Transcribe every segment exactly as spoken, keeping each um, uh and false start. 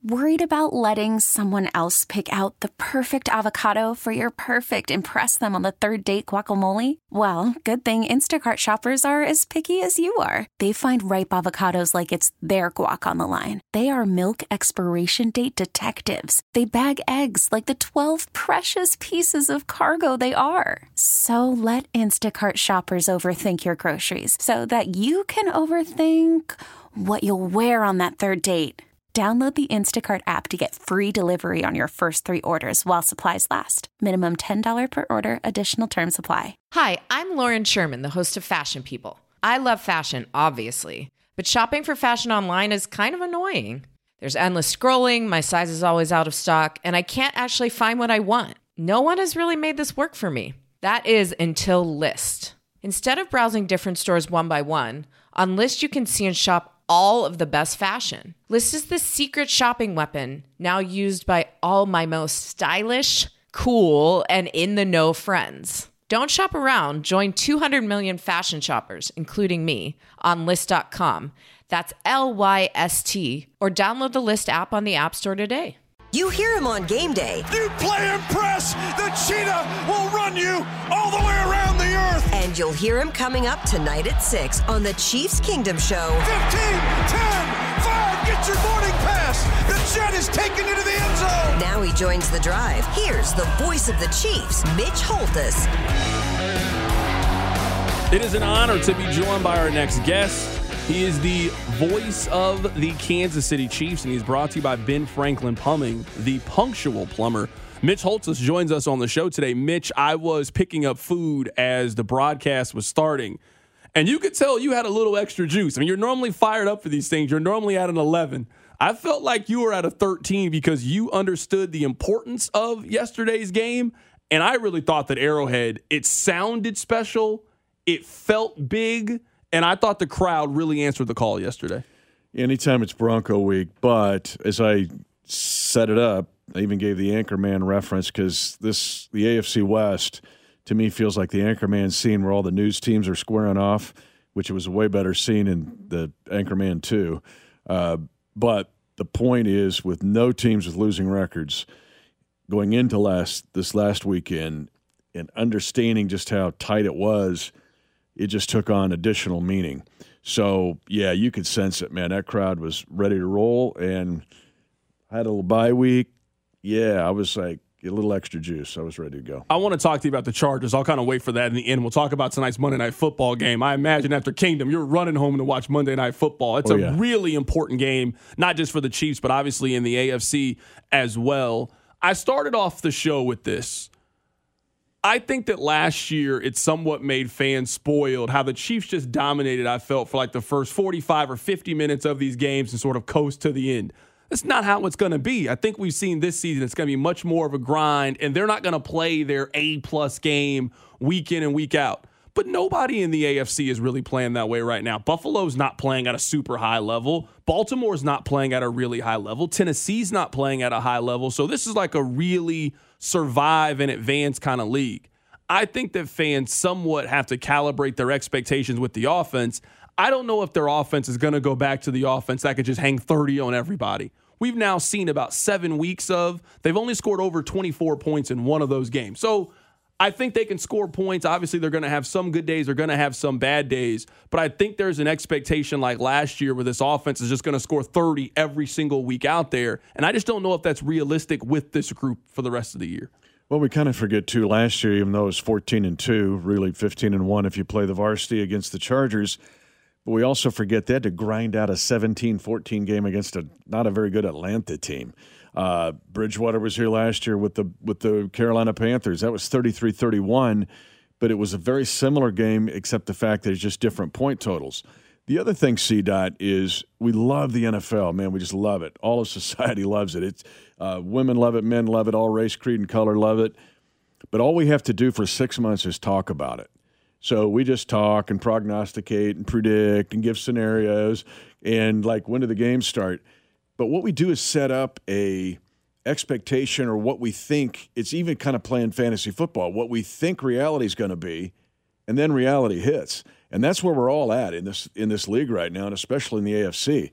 Worried about letting someone else pick out the perfect avocado for your perfect impress them on the third date guacamole? Well, good thing Instacart shoppers are as picky as you are. They find ripe avocados like it's their guac on the line. They are milk expiration date detectives. They bag eggs like the twelve precious pieces of cargo they are. So let Instacart shoppers overthink your groceries so that you can overthink what you'll wear on that third date. Download the Instacart app to get free delivery on your first three orders while supplies last. Minimum ten dollars per order. Additional terms apply. Hi, I'm Lauren Sherman, the host of Fashion People. I love fashion, obviously, but shopping for fashion online is kind of annoying. There's endless scrolling, my size is always out of stock, and I can't actually find what I want. No one has really made this work for me. That is until Lyst. Instead of browsing different stores one by one, on Lyst you can see and shop all of the best fashion. Lyst is the secret shopping weapon now used by all my most stylish, cool, and in-the-know friends. Don't shop around. Join two hundred million fashion shoppers, including me, on Lyst dot com. That's L Y S T. Or download the Lyst app on the App Store today. You hear him on game day. You play and press. The cheetah will run you all the way around the earth. And you'll hear him coming up tonight at six on the Chiefs Kingdom Show. fifteen, ten, five, get your boarding pass. The jet is taken into the end zone. Now he joins the drive. Here's the voice of the Chiefs, Mitch Holthus. It is an honor to be joined by our next guest. He is the voice of the Kansas City Chiefs, and he's brought to you by Ben Franklin Plumbing, the punctual plumber. Mitch Holthus joins us on the show today. Mitch, I was picking up food as the broadcast was starting, and you could tell you had a little extra juice. I mean, you're normally fired up for these things. You're normally at an eleven. I felt like you were at a thirteen because you understood the importance of yesterday's game, and I really thought that Arrowhead, it sounded special, it felt big, and I thought the crowd really answered the call yesterday. Anytime it's Bronco week, but as I set it up, I even gave the Anchorman reference because this the A F C West, to me, feels like the Anchorman scene where all the news teams are squaring off, which it was a way better scene in the Anchorman two. Uh, but the point is, with no teams with losing records going into last this last weekend and understanding just how tight it was, it just took on additional meaning. So, yeah, you could sense it, man. That crowd was ready to roll, and I had a little bye week. Yeah, I was like a little extra juice. I was ready to go. I want to talk to you about the Chargers. I'll kind of wait for that in the end. We'll talk about tonight's Monday Night Football game. I imagine after Kingdom, you're running home to watch Monday Night Football. It's oh, a yeah. really important game, not just for the Chiefs, but obviously in the A F C as well. I started off the show with this. I think that last year it somewhat made fans spoiled how the Chiefs just dominated, I felt, for like the first forty-five or fifty minutes of these games and sort of coast to the end. That's not how it's going to be. I think we've seen this season it's going to be much more of a grind, and they're not going to play their A-plus game week in and week out. But nobody in the A F C is really playing that way right now. Buffalo's not playing at a super high level. Baltimore's not playing at a really high level. Tennessee's not playing at a high level. So this is like a really survive and advance kind of league. I think that fans somewhat have to calibrate their expectations with the offense. I don't know if their offense is going to go back to the offense that could just hang thirty on everybody. We've now seen about seven weeks of, they've only scored over twenty-four points in one of those games. So I think they can score points. Obviously, they're going to have some good days. They're going to have some bad days. But I think there's an expectation like last year where this offense is just going to score thirty every single week out there. And I just don't know if that's realistic with this group for the rest of the year. Well, we kind of forget, too, last year, even though it was fourteen and two, really fifteen and one if you play the varsity against the Chargers. But we also forget they had to grind out a seventeen fourteen game against a not a very good Atlanta team. Uh, Bridgewater was here last year with the with the Carolina Panthers. That was thirty-three thirty-one, but it was a very similar game except the fact that it's just different point totals. The other thing, C-Dot, is we love the N F L, man. We just love it. All of society loves it. It's uh, women love it, men love it, all race, creed, and color love it. But all we have to do for six months is talk about it. So we just talk and prognosticate and predict and give scenarios and, like, when do the games start? But what we do is set up a expectation or what we think. It's even kind of playing fantasy football, what we think reality is going to be, and then reality hits. And that's where we're all at in this in this league right now, and especially in the A F C.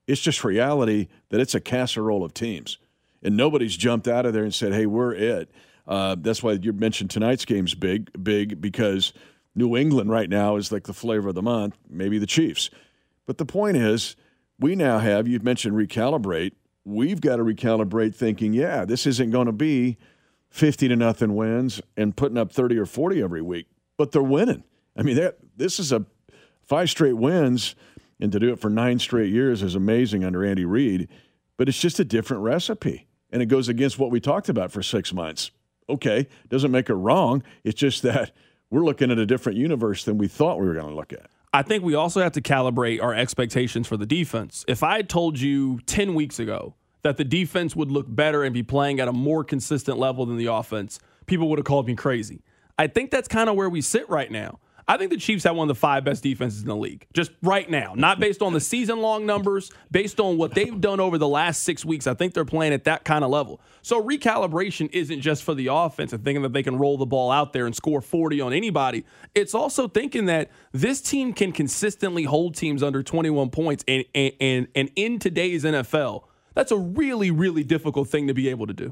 It's just reality that it's a casserole of teams. And nobody's jumped out of there and said, hey, we're it. Uh, that's why you mentioned tonight's game's big, big because New England right now is like the flavor of the month, maybe the Chiefs. But the point is, we now have, you mentioned recalibrate. We've got to recalibrate thinking, yeah, this isn't going to be fifty to nothing wins and putting up thirty or forty every week. But they're winning. I mean, this is a five straight wins, and to do it for nine straight years is amazing under Andy Reid. But it's just a different recipe, and it goes against what we talked about for six months. Okay, doesn't make it wrong. It's just that we're looking at a different universe than we thought we were going to look at. I think we also have to calibrate our expectations for the defense. If I had told you ten weeks ago that the defense would look better and be playing at a more consistent level than the offense, people would have called me crazy. I think that's kind of where we sit right now. I think the Chiefs have one of the five best defenses in the league, just right now. Not based on the season-long numbers, based on what they've done over the last six weeks. I think they're playing at that kind of level. So recalibration isn't just for the offense and thinking that they can roll the ball out there and score forty on anybody. It's also thinking that this team can consistently hold teams under twenty-one points. And, and, and, and in today's N F L, that's a really, really difficult thing to be able to do.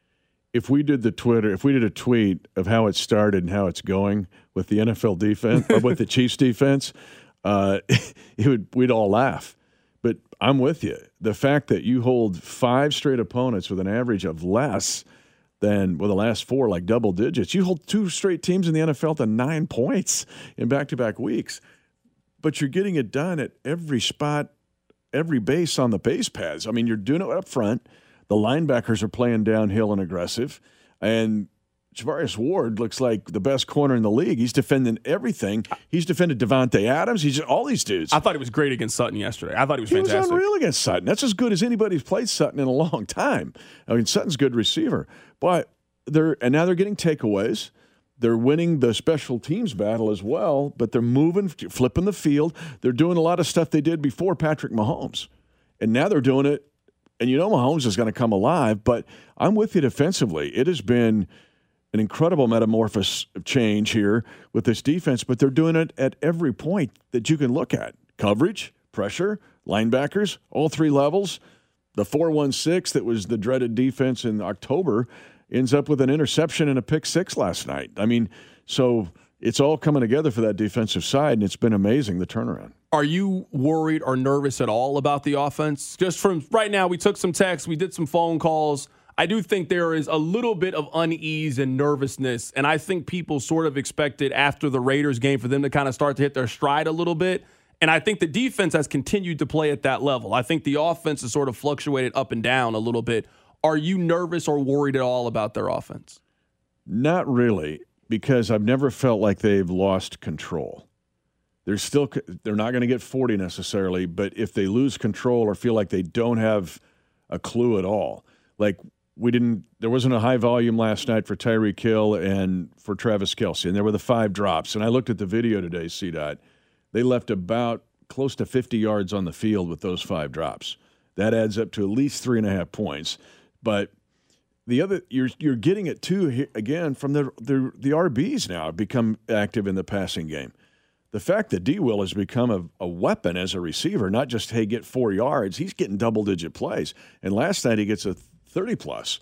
If we did the Twitter, if we did a tweet of how it started and how it's going with the N F L defense or with the Chiefs defense, uh, it would we'd all laugh. But I'm with you. The fact that you hold five straight opponents with an average of less than with the last four, like double digits, you hold two straight teams in the N F L to nine points in back-to-back weeks. But you're getting it done at every spot, every base on the base paths. I mean, you're doing it up front. The linebackers are playing downhill and aggressive. And Javarius Ward looks like the best corner in the league. He's defending everything. He's defended Devontae Adams. He's all these dudes. I thought he was great against Sutton yesterday. I thought he was he fantastic. He was unreal against Sutton. That's as good as anybody's played Sutton in a long time. I mean, Sutton's a good receiver. But they're and now they're getting takeaways. They're winning the special teams battle as well, but they're moving, flipping the field. They're doing a lot of stuff they did before Patrick Mahomes. And now they're doing it. And you know Mahomes is going to come alive, but I'm with you defensively. It has been an incredible metamorphosis change here with this defense, but they're doing it at every point that you can look at. Coverage, pressure, linebackers, all three levels. The four one six that was the dreaded defense in October ends up with an interception and a pick six last night. I mean, so it's all coming together for that defensive side, and it's been amazing, the turnaround. Are you worried or nervous at all about the offense? Just from right now, we took some texts, we did some phone calls. I do think there is a little bit of unease and nervousness, and I think people sort of expected after the Raiders game for them to kind of start to hit their stride a little bit. And I think the defense has continued to play at that level. I think the offense has sort of fluctuated up and down a little bit. Are you nervous or worried at all about their offense? Not really, because I've never felt like they've lost control. They're still they're not going to get forty necessarily, but if they lose control or feel like they don't have a clue at all, like we didn't, there wasn't a high volume last night for Tyreek Hill and for Travis Kelce, and there were the five drops. And I looked at the video today, C-Dot. They left about close to fifty yards on the field with those five drops. That adds up to at least three and a half points. But the other, you're you're getting it too again from the the, the R Bs now have become active in the passing game. The fact that D. Will has become a, a weapon as a receiver, not just, hey, get four yards, he's getting double-digit plays. And last night he gets a thirty-plus.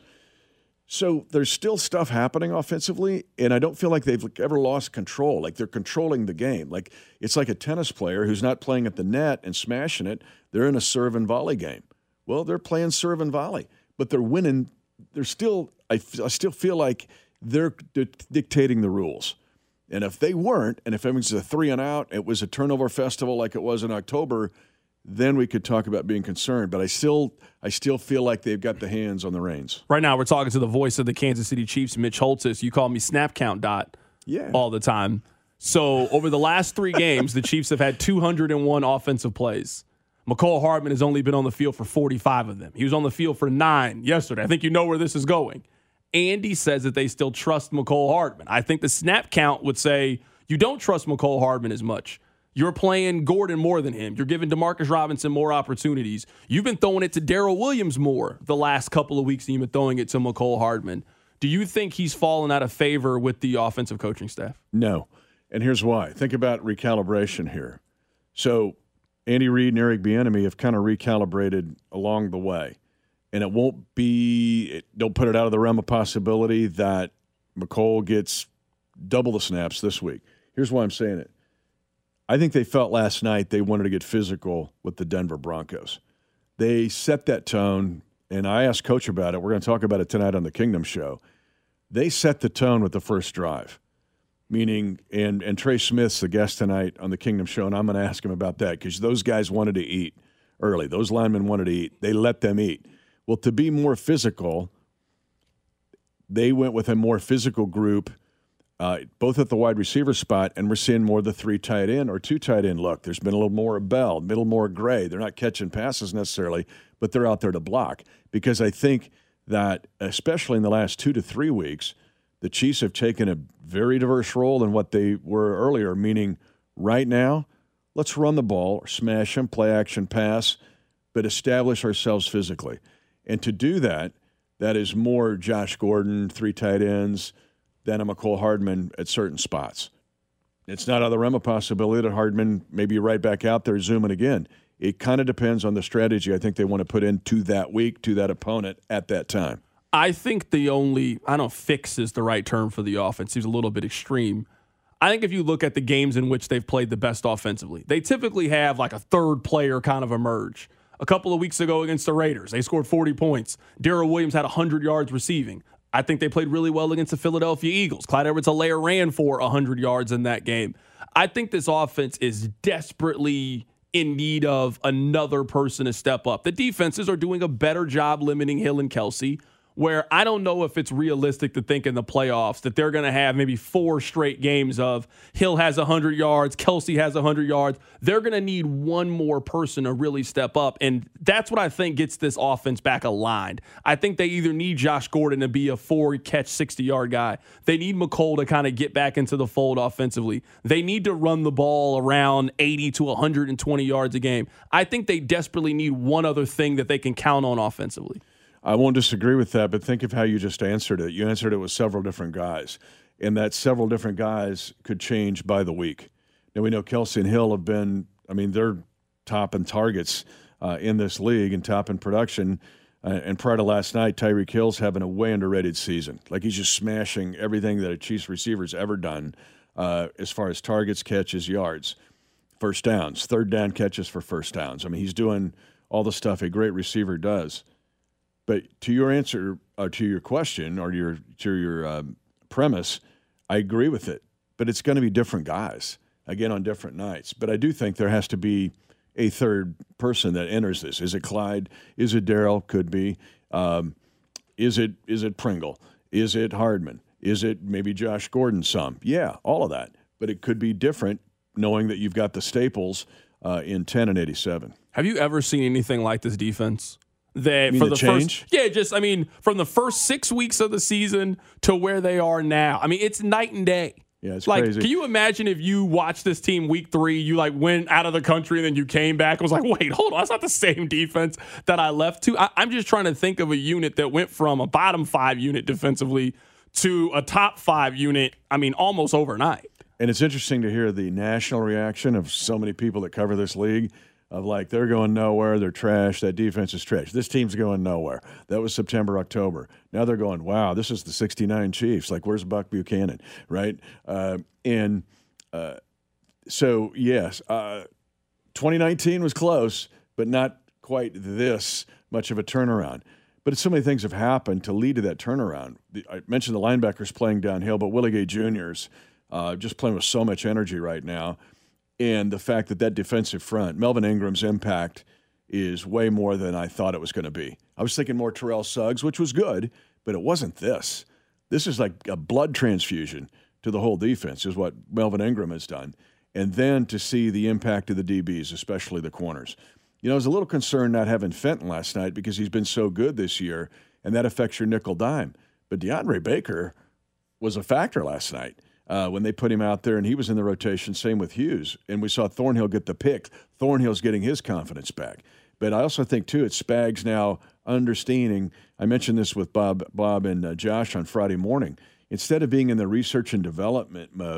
So there's still stuff happening offensively, and I don't feel like they've ever lost control. Like they're controlling the game. Like it's like a tennis player who's not playing at the net and smashing it. They're in a serve and volley game. Well, they're playing serve and volley, but they're winning. They're still, I, I still feel like they're di- dictating the rules. And if they weren't, and if it was a three and out, it was a turnover festival like it was in October, then we could talk about being concerned. But I still I still feel like they've got the hands on the reins. Right now we're talking to the voice of the Kansas City Chiefs, Mitch Holthus. You call me Snap Count Dot yeah. all the time. So over the last three games, the Chiefs have had two hundred one offensive plays. Mecole Hardman has only been on the field for forty-five of them. He was on the field for nine yesterday. I think you know where this is going. Andy says that they still trust Mecole Hardman. I think the snap count would say you don't trust Mecole Hardman as much. You're playing Gordon more than him. You're giving Demarcus Robinson more opportunities. You've been throwing it to Darrell Williams more the last couple of weeks than you've been throwing it to Mecole Hardman. Do you think he's fallen out of favor with the offensive coaching staff? No. And here's why. Think about recalibration here. So Andy Reid and Eric Bieniemy have kind of recalibrated along the way. And it won't be it, – don't put it out of the realm of possibility that McColl gets double the snaps this week. Here's why I'm saying it. I think they felt last night they wanted to get physical with the Denver Broncos. They set that tone, and I asked Coach about it. We're going to talk about it tonight on the Kingdom Show. They set the tone with the first drive, meaning – and and Trey Smith's the guest tonight on the Kingdom Show, and I'm going to ask him about that because those guys wanted to eat early. Those linemen wanted to eat. They let them eat. Well, to be more physical, they went with a more physical group, uh, both at the wide receiver spot, and we're seeing more of the three tight end or two tight end look. There's been a little more of Bell, middle more Gray. They're not catching passes necessarily, but they're out there to block. Because I think that, especially in the last two to three weeks, the Chiefs have taken a very diverse role in what they were earlier, meaning right now, let's run the ball, or smash them, play action pass, but establish ourselves physically. And to do that, that is more Josh Gordon, three tight ends, than a McCole Hardman at certain spots. It's not out of the realm of possibility that Hardman may be right back out there zooming again. It kind of depends on the strategy I think they want to put into that week, to that opponent at that time. I think the only, I don't know, fix is the right term for the offense. Seems a little bit extreme. I think if you look at the games in which they've played the best offensively, they typically have like a third player kind of emerge. A couple of weeks ago against the Raiders, they scored forty points. Darrell Williams had one hundred yards receiving. I think they played really well against the Philadelphia Eagles. Clyde Edwards-Helaire ran for one hundred yards in that game. I think this offense is desperately in need of another person to step up. The defenses are doing a better job limiting Hill and Kelsey, where I don't know if it's realistic to think in the playoffs that they're going to have maybe four straight games of Hill has one hundred yards, Kelsey has one hundred yards. They're going to need one more person to really step up, and that's what I think gets this offense back aligned. I think they either need Josh Gordon to be a four-catch, sixty-yard guy. They need McColl to kind of get back into the fold offensively. They need to run the ball around eighty to one hundred twenty yards a game. I think they desperately need one other thing that they can count on offensively. I won't disagree with that, but think of how you just answered it. You answered it with several different guys, and that several different guys could change by the week. Now, we know Kelsey and Hill have been, I mean, they're top in targets uh, in this league and top in production. Uh, and prior to last night, Tyreek Hill's having a way underrated season. Like, he's just smashing everything that a Chiefs receiver's ever done uh, as far as targets, catches, yards, first downs, third down catches for first downs. I mean, he's doing all the stuff a great receiver does. But to your answer, or to your question, or your to your um, premise, I agree with it. But it's going to be different guys, again, on different nights. But I do think there has to be a third person that enters this. Is it Clyde? Is it Darrell? Could be. Um, is it is it Pringle? Is it Hardman? Is it maybe Josh Gordon some? Yeah, all of that. But it could be different knowing that you've got the staples uh, in ten and eighty-seven. Have you ever seen anything like this defense? That you mean for the, the change? first, yeah, just I mean, from the first six weeks of the season to where they are now. I mean, it's night and day. Yeah, it's like, crazy. Can you imagine if you watched this team week three, you like went out of the country and then you came back and was like, wait, hold on, that's not the same defense that I left to. I, I'm just trying to think of a unit that went from a bottom five unit defensively to a top five unit, I mean, almost overnight. And it's interesting to hear the national reaction of so many people that cover this league. Of like, they're going nowhere, they're trash, that defense is trash. This team's going nowhere. That was September, October. Now they're going, wow, this is the sixty-nine Chiefs. Like, where's Buck Buchanan, right? Uh, and uh, so, yes, uh, twenty nineteen was close, but not quite this much of a turnaround. But so many things have happened to lead to that turnaround. The, I mentioned the linebackers playing downhill, but Willie Gay Junior's uh, just playing with so much energy right now. And the fact that that defensive front, Melvin Ingram's impact is way more than I thought it was going to be. I was thinking more Terrell Suggs, which was good, but it wasn't this. This is like a blood transfusion to the whole defense is what Melvin Ingram has done. And then to see the impact of the D Bs, especially the corners. You know, I was a little concerned not having Fenton last night because he's been so good this year, and that affects your nickel dime. But DeAndre Baker was a factor last night. Uh, when they put him out there, and he was in the rotation, same with Hughes. And we saw Thornhill get the pick. Thornhill's getting his confidence back. But I also think, too, it's Spags now understanding. I mentioned this with Bob Bob and uh, Josh on Friday morning. Instead of being in the research and development mode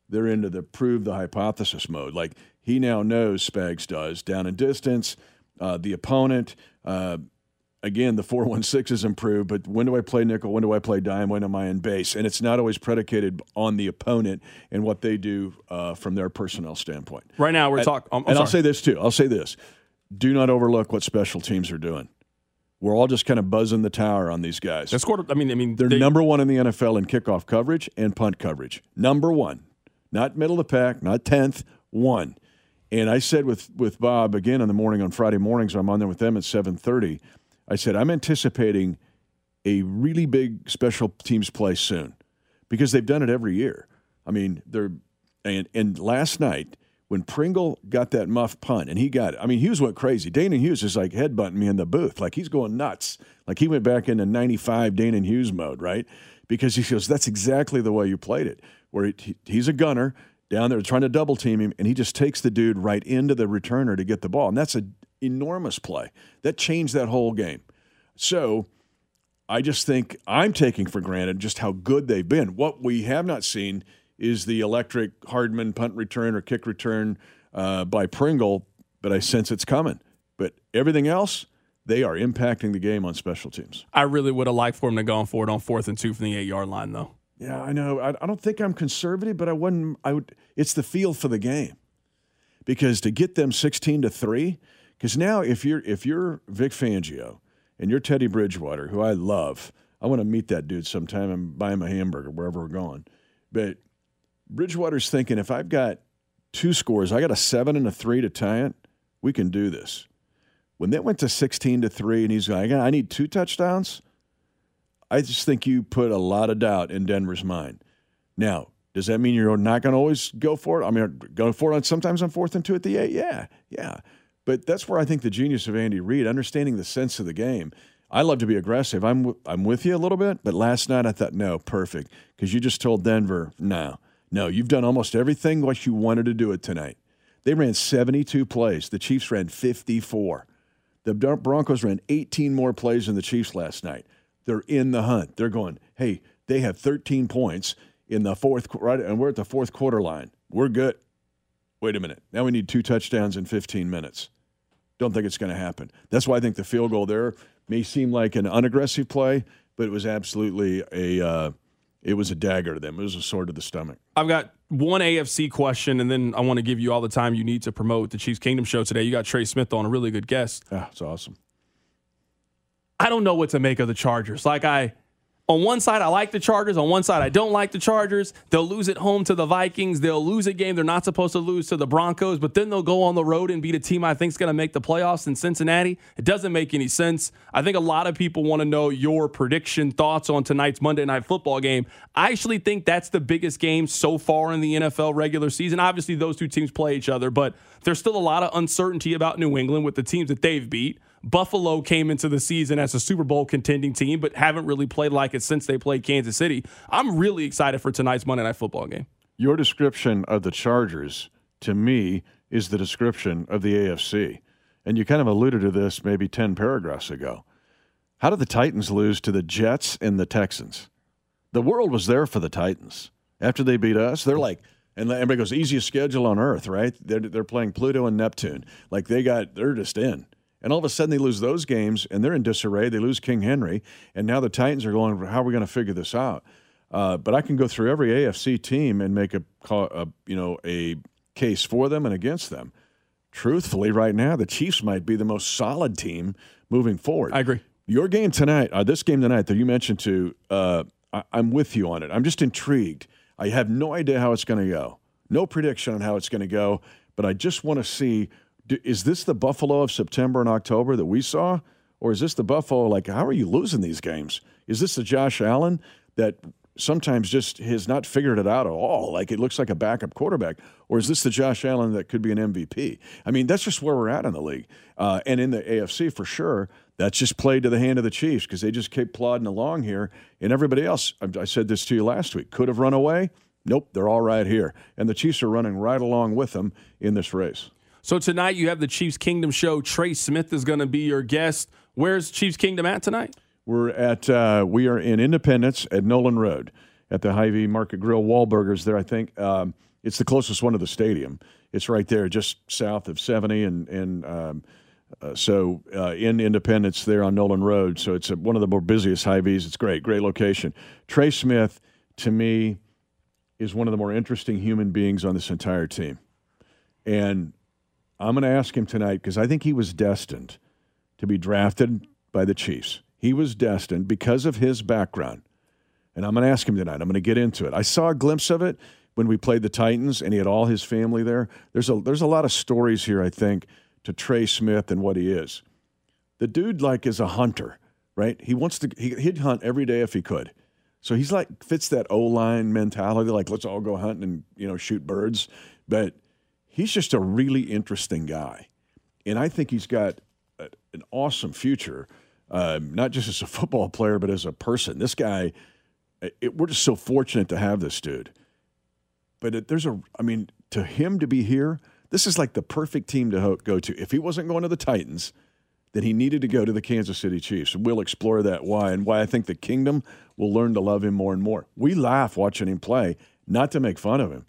they're into the prove the hypothesis mode. Like he now knows, Spags does, down and distance, uh, the opponent. Uh, again, the four one six is improved, but when do I play nickel? When do I play dime? When am I in base? And it's not always predicated on the opponent and what they do uh, from their personnel standpoint. Right now we're talking. And sorry. I'll say this too. I'll say this. Do not overlook what special teams are doing. We're all just kind of buzzing the tower on these guys. That's quarter, I mean, I mean, they're they, number one in the N F L in kickoff coverage and punt coverage. Number one, not middle of the pack, not tenth, one. And I said with with Bob again in the morning on Friday mornings, I'm on there with them at seven thirty. I said I'm anticipating a really big special teams play soon because they've done it every year. I mean, they're and and last night. When Pringle got that muff punt, and he got it. I mean, Hughes went crazy. Dana Hughes is like headbutting me in the booth. Like he's going nuts. Like he went back into ninety-five Dana Hughes mode, right? Because he goes, that's exactly the way you played it. Where he, he's a gunner down there trying to double team him, and he just takes the dude right into the returner to get the ball. And that's an enormous play. That changed that whole game. So I just think I'm taking for granted just how good they've been. What we have not seen is the electric Hardman punt return or kick return uh, by Pringle, but I sense it's coming. But everything else, they are impacting the game on special teams. I really would have liked for him to go for it on fourth and two from the eight-yard line, though. Yeah, I know. I, I don't think I'm conservative, but I wouldn't. I would. It's the feel for the game, because to get them sixteen to three, because now if you're if you're Vic Fangio and you're Teddy Bridgewater, who I love, I want to meet that dude sometime and buy him a hamburger wherever we're going, but Bridgewater's thinking, if I've got two scores, I got a seven and a three to tie it, we can do this. When they went to sixteen to three and he's like, I need two touchdowns, I just think you put a lot of doubt in Denver's mind. Now, does that mean you're not going to always go for it? I mean, go for it sometimes on fourth and two at the eight? Yeah, yeah. But that's where I think the genius of Andy Reid, understanding the sense of the game. I love to be aggressive. I'm, I'm with you a little bit, but last night I thought, no, perfect, because you just told Denver, no. No, you've done almost everything what you wanted to do it tonight. They ran seventy-two plays. The Chiefs ran fifty-four. The Broncos ran eighteen more plays than the Chiefs last night. They're in the hunt. They're going, hey, they have thirteen points in the fourth, right, and we're at the fourth quarter line. We're good. Wait a minute. Now we need two touchdowns in fifteen minutes. Don't think it's going to happen. That's why I think the field goal there may seem like an unaggressive play, but it was absolutely a uh, – it was a dagger to them. It was a sword to the stomach. I've got one A F C question, and then I want to give you all the time you need to promote the Chiefs Kingdom show today. You got Trey Smith on, a really good guest. Ah, it's awesome. I don't know what to make of the Chargers. Like I, on one side, I like the Chargers. On one side, I don't like the Chargers. They'll lose at home to the Vikings. They'll lose a game they're not supposed to lose to the Broncos, but then they'll go on the road and beat a team I think is going to make the playoffs in Cincinnati. It doesn't make any sense. I think a lot of people want to know your prediction, thoughts on tonight's Monday Night Football game. I actually think that's the biggest game so far in the N F L regular season. Obviously, those two teams play each other, but there's still a lot of uncertainty about New England with the teams that they've beat. Buffalo came into the season as a Super Bowl contending team, but haven't really played like it since they played Kansas City. I'm really excited for tonight's Monday Night Football game. Your description of the Chargers, to me, is the description of the A F C. And you kind of alluded to this maybe ten paragraphs ago. How did the Titans lose to the Jets and the Texans? The world was there for the Titans. After they beat us, they're like, and everybody goes, easiest schedule on earth, right? They're, they're playing Pluto and Neptune. Like they got, they're just in. And all of a sudden they lose those games, and they're in disarray. They lose King Henry, and now the Titans are going, how are we going to figure this out? Uh, but I can go through every A F C team and make a, a you know a case for them and against them. Truthfully, right now, the Chiefs might be the most solid team moving forward. I agree. Your game tonight, uh, this game tonight that you mentioned to, uh, I, I'm with you on it. I'm just intrigued. I have no idea how it's going to go. No prediction on how it's going to go, but I just want to see, do, is this the Buffalo of September and October that we saw? Or is this the Buffalo, like, how are you losing these games? Is this the Josh Allen that sometimes just has not figured it out at all? Like, it looks like a backup quarterback. Or is this the Josh Allen that could be an M V P? I mean, that's just where we're at in the league. Uh, and in the A F C, for sure, that's just played to the hand of the Chiefs because they just keep plodding along here. And everybody else, I, I said this to you last week, could have run away. Nope, they're all right here. And the Chiefs are running right along with them in this race. So tonight you have the Chiefs Kingdom show. Trey Smith is going to be your guest. Where's Chiefs Kingdom at tonight? We're at uh, we are in Independence at Nolan Road at the Hy-Vee Market Grill. Wahlburgers there, I think. Um, It's the closest one to the stadium. It's right there, just south of seventy, and and um, uh, so uh, in Independence there on Nolan Road. So it's a, one of the more busiest Hy-Vees. It's great, great location. Trey Smith, to me, is one of the more interesting human beings on this entire team. And I'm going to ask him tonight because I think he was destined to be drafted by the Chiefs. He was destined because of his background. And I'm going to ask him tonight. I'm going to get into it. I saw a glimpse of it when we played the Titans, and he had all his family there. There's a there's a lot of stories here, I think, to Trey Smith and what he is. The dude, like, is a hunter, right? He wants to he, he'd hunt every day if he could. So he's like fits that O-line mentality, like let's all go hunting and, you know, shoot birds. But he's just a really interesting guy, and I think he's got a, an awesome future, uh, not just as a football player but as a person. This guy. It, we're just so fortunate to have this dude. But it, there's a, I mean, to him to be here, this is like the perfect team to ho- go to. If he wasn't going to the Titans, then he needed to go to the Kansas City Chiefs. We'll explore that why and why I think the kingdom will learn to love him more and more. We laugh watching him play, not to make fun of him.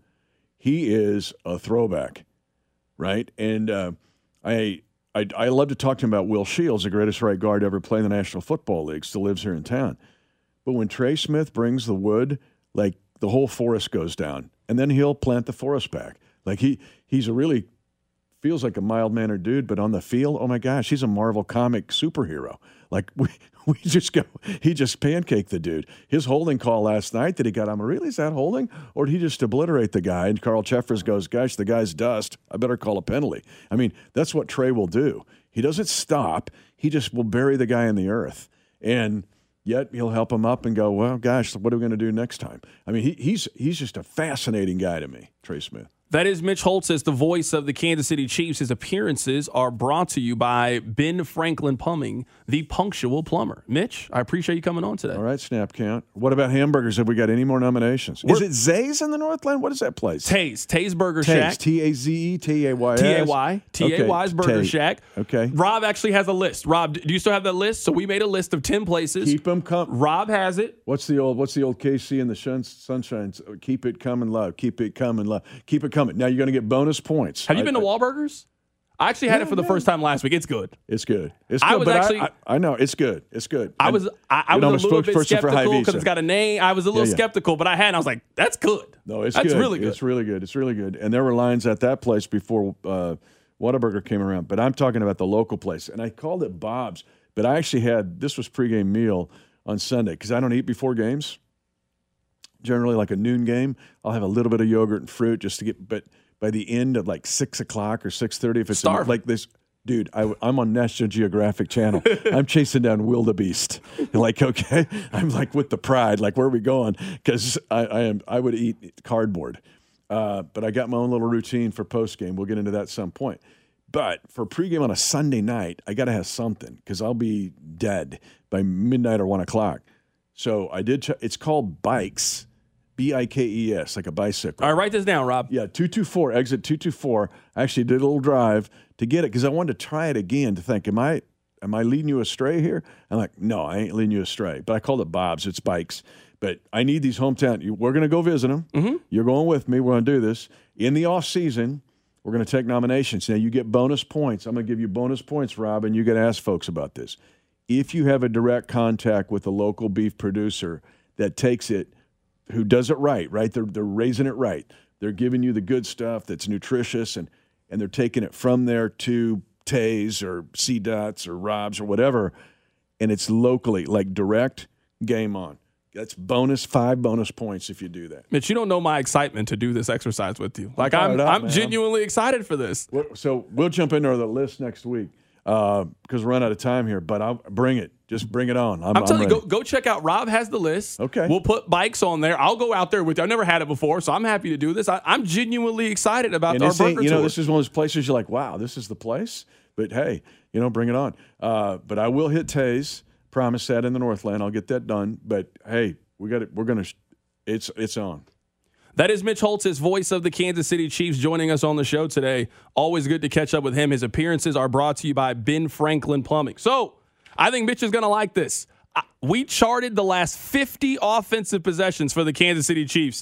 He is a throwback, right? And uh, I, I I love to talk to him about Will Shields, the greatest right guard to ever play in the National Football League, still lives here in town. But when Trey Smith brings the wood, like the whole forest goes down, and then he'll plant the forest back. Like he he's a really feels like a mild-mannered dude, but on the field, oh my gosh, he's a Marvel comic superhero. Like we we just go, he just pancaked the dude. His holding call last night that he got, I'm really, is that holding, or did he just obliterate the guy? And Carl Cheffers goes, gosh, the guy's dust. I better call a penalty. I mean, that's what Trey will do. He doesn't stop. He just will bury the guy in the earth, and yet he'll help him up and go, well, gosh, what are we going to do next time? I mean, he, he's he's just a fascinating guy to me, Trey Smith. That is Mitch Holtz, as the voice of the Kansas City Chiefs. His appearances are brought to you by Ben Franklin Plumbing, the punctual plumber. Mitch, I appreciate you coming on today. All right, Snap Count. What about hamburgers? Have we got any more nominations? We're, is it Zay's in the Northland? What is that place? Taze. Taze Burger Taze, Shack. T A Z E, T A Y S. T A Y. T A Y's Burger Tay. Shack. Okay. Rob actually has a list. Rob, do you still have that list? So we made a list of ten places. Keep them coming. Rob has it. What's the old What's the old K C in the shun- sunshine? Keep it coming, love. Keep it coming, love. Keep it coming. Now you're going to get bonus points. Have you I, been to Wahlburgers? I actually had yeah, it for the yeah. first time last week. It's good. It's good. It's good. I was but actually. I, I, I know it's good. It's good. I was. I, I you know, was a I'm little bit spokesperson for skeptical Hy-Vee, because so- it's got a name. I was a little Yeah, yeah. skeptical, but I had. And I was like, "That's good." No, it's That's good. really good. It's really good. It's really good. And there were lines at that place before uh, Whataburger came around. But I'm talking about the local place, and I called it Bob's. But I actually had this was pregame meal on Sunday because I don't eat before games. Generally, like a noon game, I'll have a little bit of yogurt and fruit just to get. But by the end of like six o'clock or six thirty, if it's Starve. like this. Dude, I, I'm on National Geographic Channel. I'm chasing down wildebeest. Like, okay, I'm like with the pride. Like, where are we going? Because I, I am. I would eat cardboard, uh, but I got my own little routine for post game. We'll get into that at some point. But for pregame on a Sunday night, I got to have something because I'll be dead by midnight or one o'clock. So I did. Ch- it's called Bikes, B I K E S, like a bicycle. All right, write this down, Rob. Yeah, two two four, exit two two four. I actually did a little drive to get it because I wanted to try it again to think, am I am I leading you astray here? I'm like, no, I ain't leading you astray. But I called it Bob's. It's Bikes. But I need these hometown. We're going to go visit them. Mm-hmm. You're going with me. We're going to do this. In the off season, we're going to take nominations. Now, you get bonus points. I'm going to give you bonus points, Rob, and you got to ask folks about this. If you have a direct contact with a local beef producer that takes it, who does it right, right? They're, they're raising it right. They're giving you the good stuff that's nutritious, and and they're taking it from there to Taze or C-Dots or Rob's or whatever, and it's locally, like direct, game on. That's bonus, five bonus points if you do that. Mitch, you don't know my excitement to do this exercise with you. Like, I'm, fired up, I'm man. genuinely excited for this. We're- So we'll jump into the list next week because we're running out of time here, but I'll bring it. Just bring it on. I'm, I'm telling I'm you, ready. go, go check out. Rob has the list. Okay. We'll put Bikes on there. I'll go out there with you. I've never had it before, so I'm happy to do this. I, I'm genuinely excited about And our this ain't, burger you know, tour. this is one of those places you're like, wow, this is the place. But hey, you know, bring it on. Uh, but I will hit Taze. Promise that in the Northland. I'll get that done. But hey, we got it. We're gonna. It's it's on. That is Mitch Holtz, his voice of the Kansas City Chiefs, joining us on the show today. Always good to catch up with him. His appearances are brought to you by Ben Franklin Plumbing. So I think Mitch is going to like this. I, we charted the last fifty offensive possessions for the Kansas City Chiefs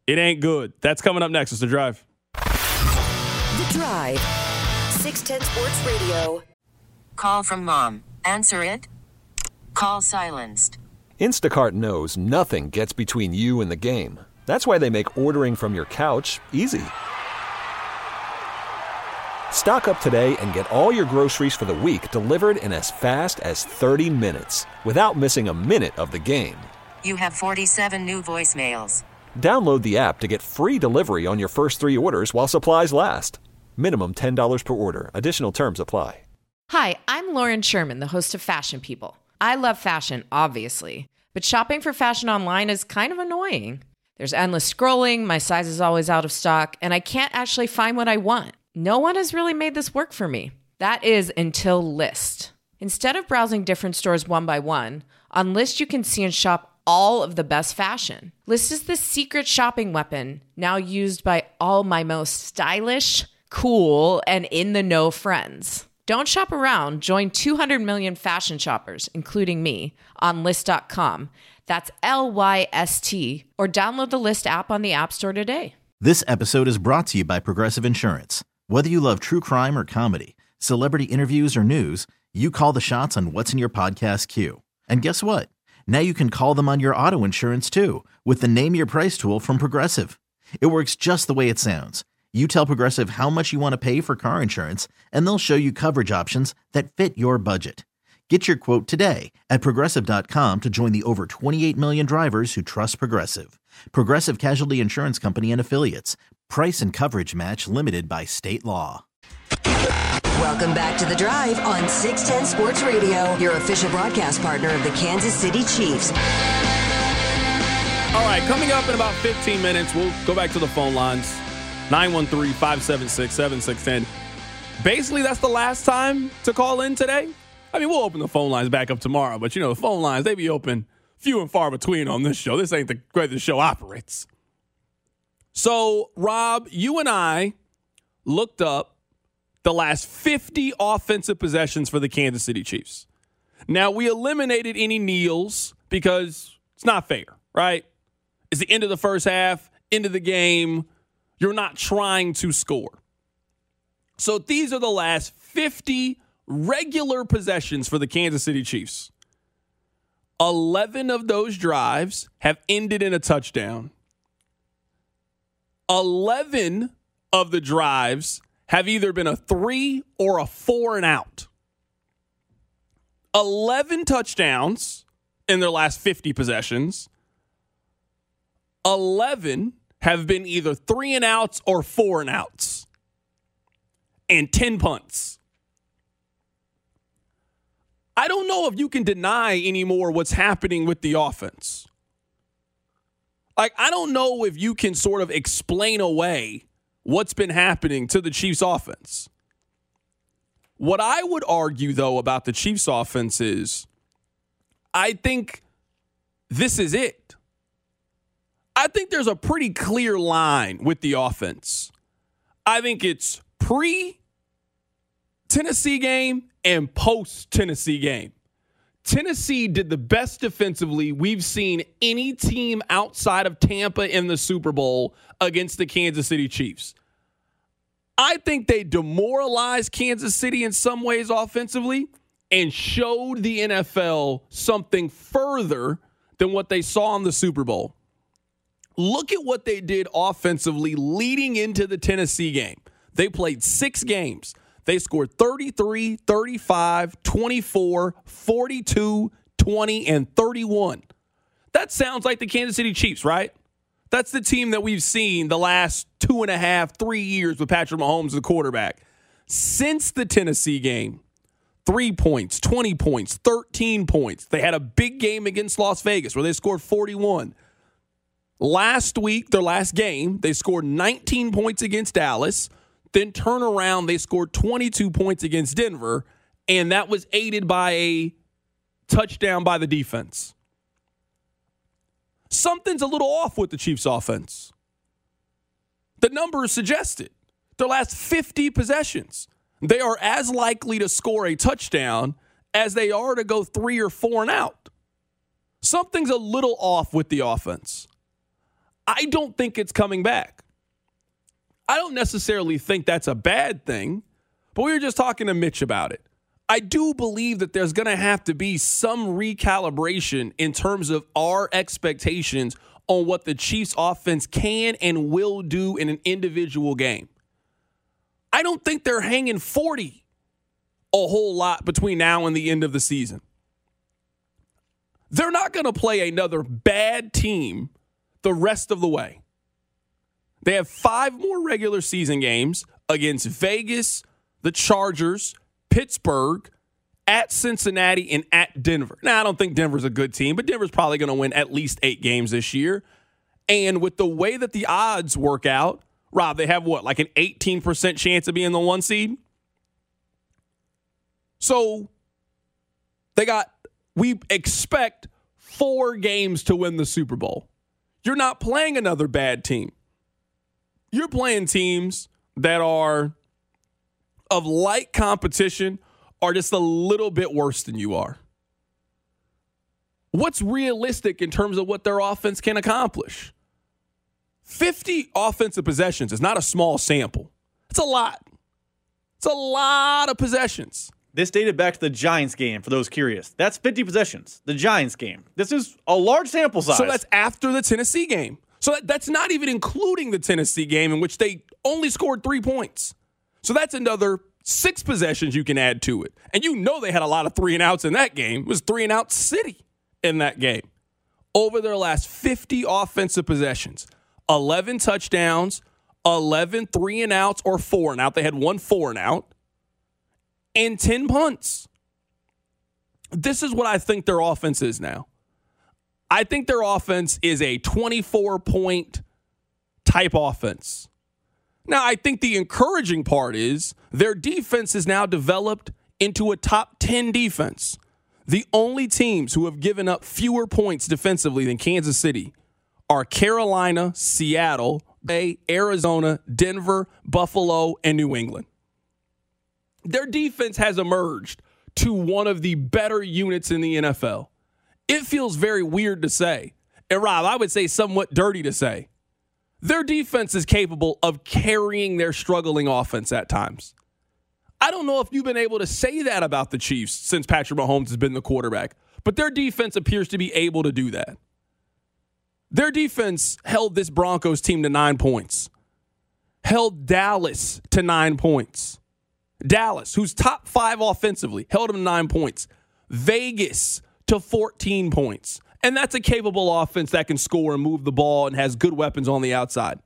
It ain't good. That's coming up next. It's The Drive. The Drive. six ten Sports Radio. Call from mom. Answer it. Call silenced. Instacart knows nothing gets between you and the game. That's why they make ordering from your couch easy. Stock up today and get all your groceries for the week delivered in as fast as thirty minutes without missing a minute of the game. You have forty-seven new voicemails. Download the app to get free delivery on your first three orders while supplies last. Minimum ten dollars per order. Additional terms apply. Hi, I'm Lauren Sherman, the host of Fashion People. I love fashion, obviously, but shopping for fashion online is kind of annoying. There's endless scrolling, my size is always out of stock, and I can't actually find what I want. No one has really made this work for me. That is until Lyst. Instead of browsing different stores one by one, on Lyst you can see and shop all of the best fashion. Lyst is the secret shopping weapon now used by all my most stylish, cool, and in-the-know friends. Don't shop around. Join two hundred million fashion shoppers, including me, on Lyst dot com. That's L Y S T. Or download the Lyst app on the App Store today. This episode is brought to you by Progressive Insurance. Whether you love true crime or comedy, celebrity interviews or news, you call the shots on what's in your podcast queue. And guess what? Now you can call them on your auto insurance too with the Name Your Price tool from Progressive. It works just the way it sounds. You tell Progressive how much you want to pay for car insurance, and they'll show you coverage options that fit your budget. Get your quote today at Progressive dot com to join the over twenty-eight million drivers who trust Progressive. Progressive Casualty Insurance Company and Affiliates. Price and coverage match limited by state law. Welcome back to The Drive on six ten Sports Radio, your official broadcast partner of the Kansas City Chiefs. All right, coming up in about fifteen minutes, we'll go back to the phone lines. nine one three, five seven six, seven six one zero. Basically, that's the last time to call in today. I mean, we'll open the phone lines back up tomorrow, but, you know, the phone lines, they be open few and far between on this show. This ain't the way the show operates. So, Rob, you and I looked up the last fifty offensive possessions for the Kansas City Chiefs. Now, we eliminated any kneels because it's not fair, right? It's the end of the first half, end of the game. You're not trying to score. So these are the last fifty regular possessions for the Kansas City Chiefs. eleven of those drives have ended in a touchdown. eleven of the drives have either been a three or a four and out. eleven touchdowns in their last fifty possessions. eleven have been either three and outs or four and outs. And ten punts. I don't know if you can deny anymore what's happening with the offense. Like, I don't know if you can sort of explain away what's been happening to the Chiefs offense. What I would argue, though, about the Chiefs offense is I think this is it. I think there's a pretty clear line with the offense. I think it's pre-Tennessee game and post-Tennessee game. Tennessee did the best defensively we've seen any team outside of Tampa in the Super Bowl against the Kansas City Chiefs. I think they demoralized Kansas City in some ways offensively and showed the N F L something further than what they saw in the Super Bowl. Look at what they did offensively leading into the Tennessee game. They played six games. They scored thirty-three, thirty-five, twenty-four, forty-two, twenty, and thirty-one. That sounds like the Kansas City Chiefs, right? That's the team that we've seen the last two and a half, three years with Patrick Mahomes, the quarterback. Since the Tennessee game, three points, twenty points, thirteen points. They had a big game against Las Vegas where they scored forty-one. Last week, their last game, they scored nineteen points against Dallas. Then turn around, they scored twenty-two points against Denver, and that was aided by a touchdown by the defense. Something's a little off with the Chiefs' offense. The numbers suggest it. Their last fifty possessions, they are as likely to score a touchdown as they are to go three or four and out. Something's a little off with the offense. I don't think it's coming back. I don't necessarily think that's a bad thing, but we were just talking to Mitch about it. I do believe that there's going to have to be some recalibration in terms of our expectations on what the Chiefs offense can and will do in an individual game. I don't think they're hanging forty a whole lot between now and the end of the season. They're not going to play another bad team the rest of the way. They have five more regular season games against Vegas, the Chargers, Pittsburgh, at Cincinnati, and at Denver. Now, I don't think Denver's a good team, but Denver's probably going to win at least eight games this year. And with the way that the odds work out, Rob, they have what, like an eighteen percent chance of being the one seed? So they got, we expect four games to win the Super Bowl. You're not playing another bad team. You're playing teams that are of light competition are just a little bit worse than you are. What's realistic in terms of what their offense can accomplish? fifty offensive possessions is not a small sample. It's a lot. It's a lot of possessions. This dated back to the Giants game, for those curious. That's fifty possessions, the Giants game. This is a large sample size. So that's after the Tennessee game. So that, that's not even including the Tennessee game in which they only scored three points. So that's another six possessions you can add to it. And you know they had a lot of three and outs in that game. It was three and out city in that game. Over their last fifty offensive possessions, eleven touchdowns, eleven three and outs or four and out. They had one four and out and ten punts. This is what I think their offense is now. I think their offense is a twenty-four point type offense. Now, I think the encouraging part is their defense is now developed into a top ten defense. The only teams who have given up fewer points defensively than Kansas City are Carolina, Seattle, Arizona, Denver, Buffalo, and New England. Their defense has emerged to one of the better units in the N F L. It feels very weird to say, and Rob, I would say somewhat dirty to say. Their defense is capable of carrying their struggling offense at times. I don't know if you've been able to say that about the Chiefs since Patrick Mahomes has been the quarterback, but their defense appears to be able to do that. Their defense held this Broncos team to nine points, held Dallas to nine points. Dallas, who's top five offensively, held them to nine points. Vegas to fourteen points. And that's a capable offense that can score and move the ball and has good weapons on the outside.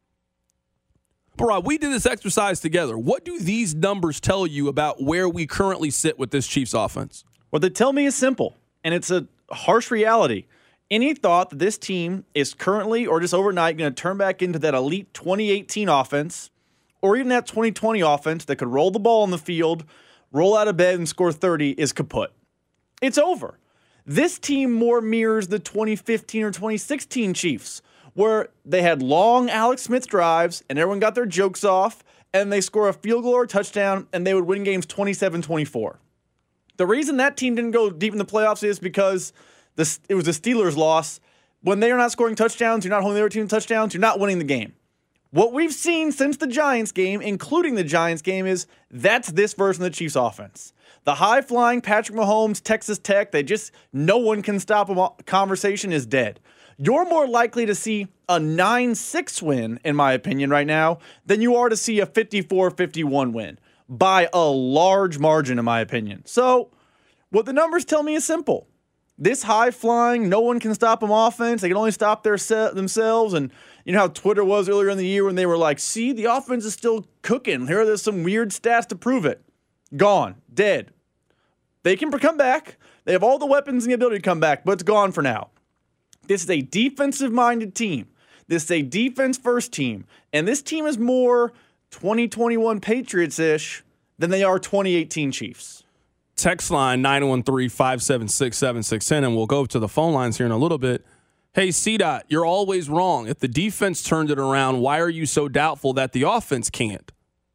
But Rob, we did this exercise together. What do these numbers tell you about where we currently sit with this Chiefs offense? What they tell me is simple, and it's a harsh reality. Any thought that this team is currently or just overnight going to turn back into that elite twenty eighteen offense or even that twenty twenty offense that could roll the ball on the field, roll out of bed and score thirty is kaput. It's over. This team more mirrors the twenty fifteen or twenty sixteen Chiefs, where they had long Alex Smith drives and everyone got their jokes off and they score a field goal or a touchdown and they would win games twenty-seven twenty-four. The reason that team didn't go deep in the playoffs is because the, it was the Steelers' loss. When they are not scoring touchdowns, you're not holding their team to touchdowns, you're not winning the game. What we've seen since the Giants game, including the Giants game, is that's this version of the Chiefs offense. The high-flying Patrick Mahomes, Texas Tech, they just, no one can stop them conversation is dead. You're more likely to see a nine six win, in my opinion, right now, than you are to see a fifty-four fifty-one win. By a large margin, in my opinion. So, what the numbers tell me is simple. This high-flying, no one can stop them offense, they can only stop their se- themselves, and you know how Twitter was earlier in the year when they were like, see, the offense is still cooking. Here are some weird stats to prove it. Gone. Dead. They can come back. They have all the weapons and the ability to come back, but it's gone for now. This is a defensive-minded team. This is a defense-first team. And this team is more twenty twenty-one Patriots-ish than they are twenty eighteen Chiefs. Text line nine one three, five seven six, seven six one zero, and we'll go to the phone lines here in a little bit. Hey, C-Dot, you're always wrong. If the defense turned it around, why are you so doubtful that the offense can't?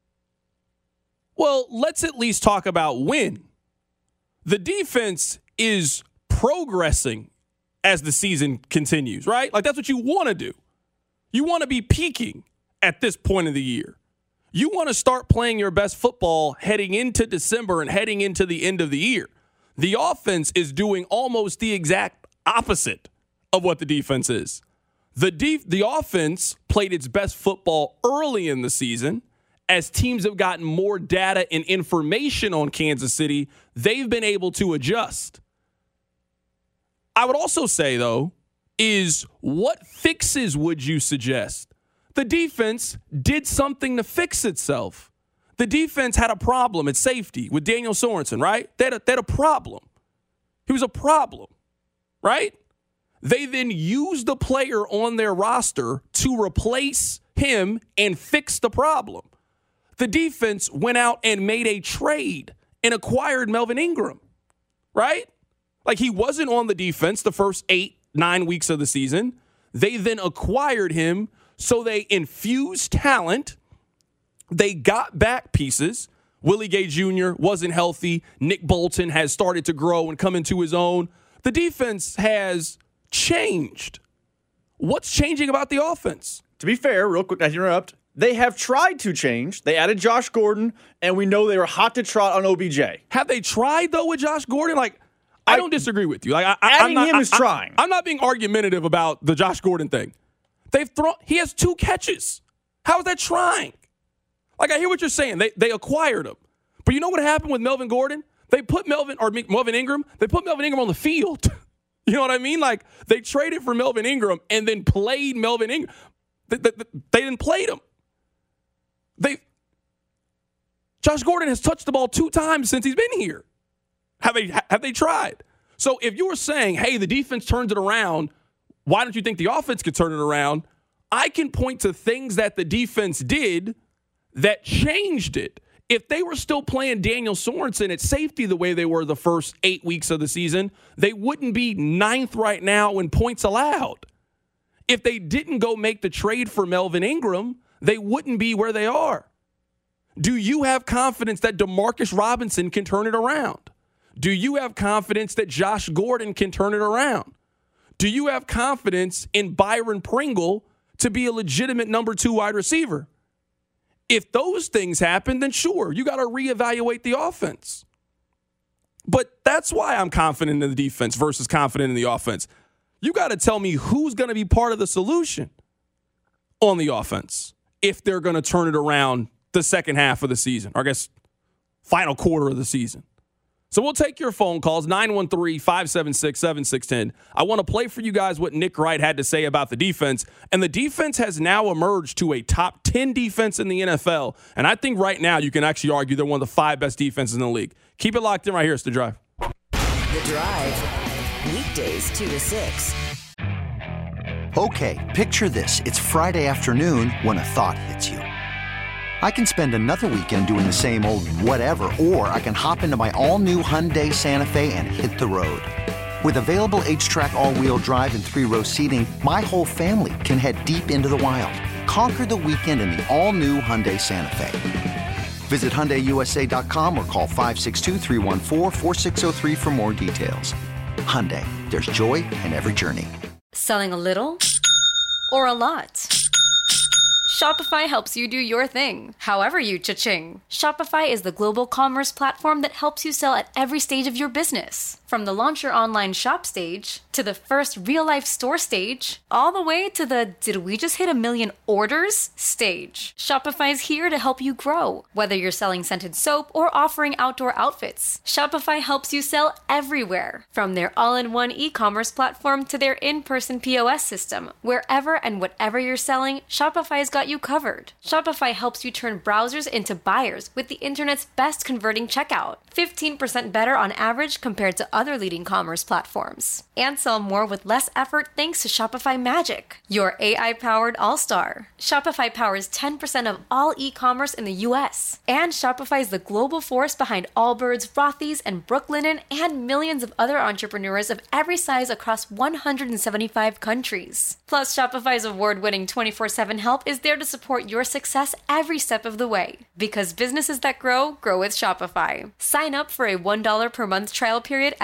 Well, let's at least talk about when. The defense is progressing as the season continues, right? Like, that's what you want to do. You want to be peaking at this point of the year. You want to start playing your best football heading into December and heading into the end of the year. The offense is doing almost the exact opposite of what the defense is. The def- the offense played its best football early in the season. As teams have gotten more data and information on Kansas City, they've been able to adjust. I would also say, though, is what fixes would you suggest? The defense did something to fix itself. The defense had a problem at safety with Daniel Sorensen, right? They had a, they had a problem. He was a problem, right? They then used the player on their roster to replace him and fix the problem. The defense went out and made a trade and acquired Melvin Ingram, right? Like, he wasn't on the defense the first eight, nine weeks of the season. They then acquired him, so they infused talent. They got back pieces. Willie Gay Junior wasn't healthy. Nick Bolton has started to grow and come into his own. The defense has changed. What's changing about the offense? To be fair, real quick, I interrupt. They have tried to change. They added Josh Gordon, and we know they were hot to trot on O B J. Have they tried, though, with Josh Gordon? Like, I, I don't disagree with you. Like, I, adding I'm not, him I, is I, trying. I'm not being argumentative about the Josh Gordon thing. They've thrown. He has two catches. How is that trying? Like, I hear what you're saying. They they acquired him, but you know what happened with Melvin Gordon? They put Melvin or Melvin Ingram. They put Melvin Ingram on the field. You know what I mean? Like, they traded for Melvin Ingram and then played Melvin Ingram. They, they, they didn't play him. They. Josh Gordon has touched the ball two times since he's been here. Have they have they tried? So if you were saying, hey, the defense turns it around, why don't you think the offense could turn it around? I can point to things that the defense did that changed it. If they were still playing Daniel Sorensen at safety the way they were the first eight weeks of the season, they wouldn't be ninth right now in points allowed. If they didn't go make the trade for Melvin Ingram, they wouldn't be where they are. Do you have confidence that Demarcus Robinson can turn it around? Do you have confidence that Josh Gordon can turn it around? Do you have confidence in Byron Pringle to be a legitimate number two wide receiver? If those things happen, then sure, you got to reevaluate the offense. But that's why I'm confident in the defense versus confident in the offense. You got to tell me who's going to be part of the solution on the offense if they're going to turn it around the second half of the season, or I guess final quarter of the season. So we'll take your phone calls, nine one three, five seven six, seven six one zero. I want to play for you guys what Nick Wright had to say about the defense. And the defense has now emerged to a top ten defense in the N F L. And I think right now you can actually argue they're one of the five best defenses in the league. Keep it locked in right here. It's The Drive. The Drive. Weekdays two to six. Okay, picture this. It's Friday afternoon when a thought hits you. I can spend another weekend doing the same old whatever, or I can hop into my all-new Hyundai Santa Fe and hit the road. With available H-Track all-wheel drive and three-row seating, my whole family can head deep into the wild. Conquer the weekend in the all-new Hyundai Santa Fe. Visit Hyundai U S A dot com or call five six two, three one four, four six zero three for more details. Hyundai, there's joy in every journey. Selling a little or a lot? Shopify helps you do your thing, however you cha-ching. Shopify is the global commerce platform that helps you sell at every stage of your business. From the launch your online shop stage, to the first real-life store stage, all the way to the did we just hit a million orders stage. Shopify's here to help you grow. Whether you're selling scented soap or offering outdoor outfits, Shopify helps you sell everywhere. From their all-in-one e-commerce platform to their in-person P O S system, wherever and whatever you're selling, Shopify's got you covered. Shopify helps you turn browsers into buyers with the internet's best converting checkout. fifteen percent better on average compared to other leading commerce platforms. And sell more with less effort thanks to Shopify Magic, your A I-powered all-star. Shopify powers ten percent of all e-commerce in the U S. And Shopify is the global force behind Allbirds, Rothy's, and Brooklinen, and millions of other entrepreneurs of every size across one hundred seventy-five countries. Plus, Shopify's award-winning twenty-four seven help is there to support your success every step of the way. Because businesses that grow, grow with Shopify. Sign up for a one dollar per month trial period at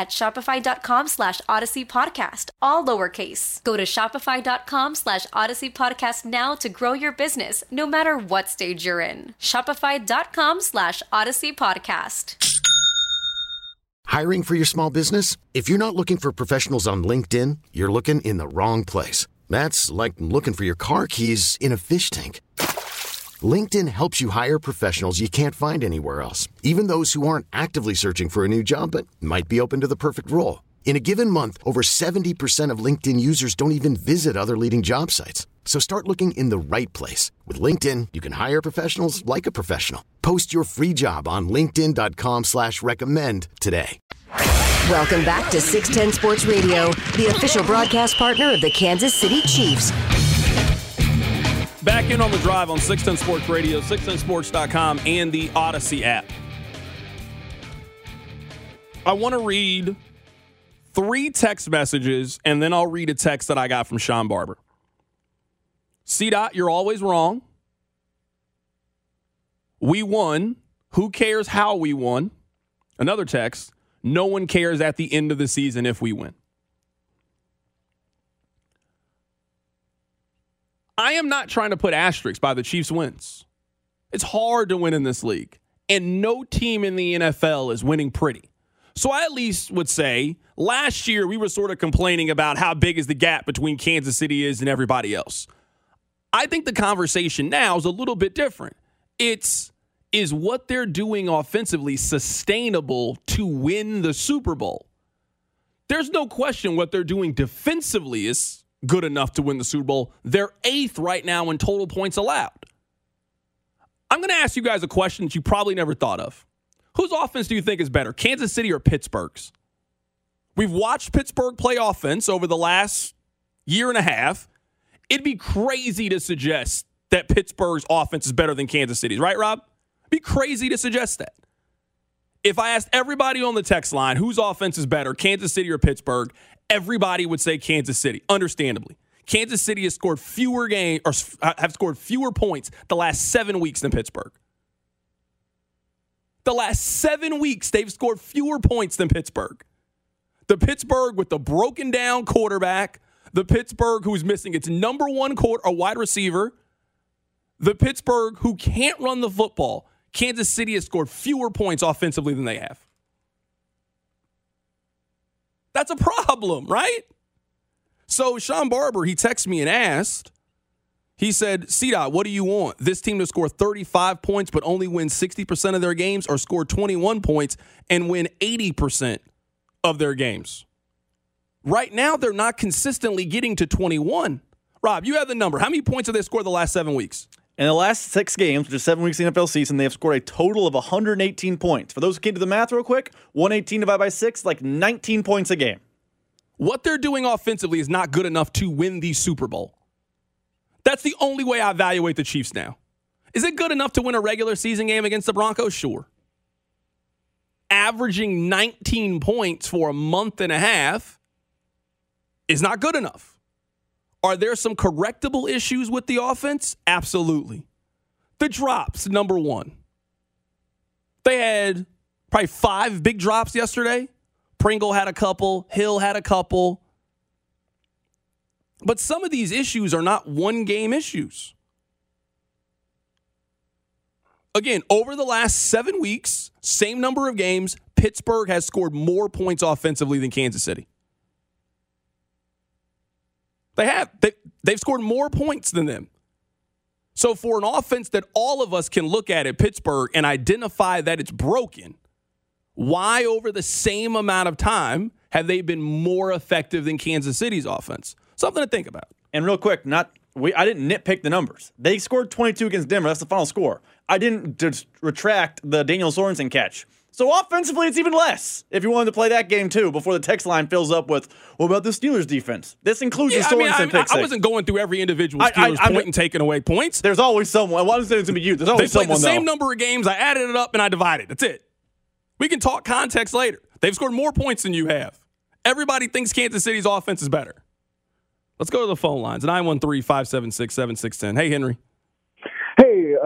at shopify.com slash Odyssey Podcast, all lowercase. Go to shopify.com slash Odyssey Podcast now to grow your business, no matter what stage you're in. Shopify.com slash Odyssey Podcast. Hiring for your small business? If you're not looking for professionals on LinkedIn, you're looking in the wrong place. That's like looking for your car keys in a fish tank. LinkedIn helps you hire professionals you can't find anywhere else, even those who aren't actively searching for a new job but might be open to the perfect role. In a given month, over seventy percent of LinkedIn users don't even visit other leading job sites. So start looking in the right place. With LinkedIn, you can hire professionals like a professional. Post your free job on linkedin.com slash recommend today. Welcome back to six ten Sports Radio, the official broadcast partner of the Kansas City Chiefs. Back in on the drive on six ten Sports Radio, six ten sports dot com, and the Odyssey app. I want to read three text messages, and then I'll read a text that I got from Sean Barber. C-Dot, you're always wrong. We won. Who cares how we won? Another text. No one cares at the end of the season if we win. I am not trying to put asterisks by the Chiefs' wins. It's hard to win in this league, and no team in the N F L is winning pretty. So I at least would say last year we were sort of complaining about how big is the gap between Kansas City is and everybody else. I think the conversation now is a little bit different. It's, is what they're doing offensively sustainable to win the Super Bowl? There's no question what they're doing defensively is good enough to win the Super Bowl. They're eighth right now in total points allowed. I'm going to ask you guys a question that you probably never thought of. Whose offense do you think is better, Kansas City or Pittsburgh's? We've watched Pittsburgh play offense over the last year and a half. It'd be crazy to suggest that Pittsburgh's offense is better than Kansas City's, right, Rob? It'd be crazy to suggest that. If I asked everybody on the text line whose offense is better, Kansas City or Pittsburgh, everybody would say Kansas City, understandably. Kansas City has scored fewer games or have scored fewer points the last seven weeks than Pittsburgh. The last seven weeks, they've scored fewer points than Pittsburgh. The Pittsburgh with the broken down quarterback, the Pittsburgh who's missing its number one quarter, a wide receiver, the Pittsburgh who can't run the football. Kansas City has scored fewer points offensively than they have. That's a problem, right? So Sean Barber, he texted me and asked, he said, C-Dot, what do you want? This team to score thirty-five points but only win sixty percent of their games, or score twenty-one points and win eighty percent of their games? Right now, they're not consistently getting to twenty-one. Rob, you have the number. How many points have they scored the last seven weeks? In the last six games, which is seven weeks in the N F L season, they have scored a total of one hundred eighteen points. For those who can't do the math real quick, one hundred eighteen divided by six, like nineteen points a game. What they're doing offensively is not good enough to win the Super Bowl. That's the only way I evaluate the Chiefs now. Is it good enough to win a regular season game against the Broncos? Sure. Averaging nineteen points for a month and a half is not good enough. Are there some correctable issues with the offense? Absolutely. The drops, number one. They had probably five big drops yesterday. Pringle had a couple. Hill had a couple. But some of these issues are not one-game issues. Again, over the last seven weeks, same number of games, Pittsburgh has scored more points offensively than Kansas City. They have. They, they've scored more points than them. So for an offense that all of us can look at at Pittsburgh and identify that it's broken, why over the same amount of time have they been more effective than Kansas City's offense? Something to think about. And real quick, not we. I didn't nitpick the numbers. They scored twenty-two against Denver. That's the final score. I didn't just retract the Daniel Sorensen catch. So offensively, it's even less if you wanted to play that game too before the text line fills up with, what about the Steelers defense? This includes yeah, the Sorensen I mean, pick I, I wasn't going through every individual Steelers I, I, point and taking away points. There's always someone. Well, I'm saying it's going to be you. There's always they played someone, the same though. number of games. I added it up and I divided. That's it. We can talk context later. They've scored more points than you have. Everybody thinks Kansas City's offense is better. Let's go to the phone lines. nine one three, five seven six, seven six one zero. Hey, Henry. Hey, uh,